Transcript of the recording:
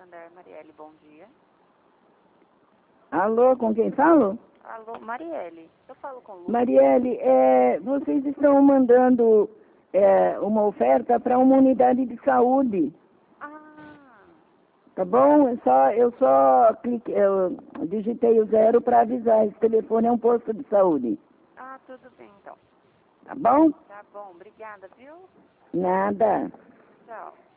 Santander, Marielle, bom dia. Alô, com quem falo? Alô, Marielle, eu falo com o Lúcio. Marielle, vocês estão mandando uma oferta para uma unidade de saúde, Ah, tá bom? Eu digitei o 0 para avisar, esse telefone é um posto de saúde, tudo bem então. tá bom? Tá bom, obrigada, viu? Nada. Tchau.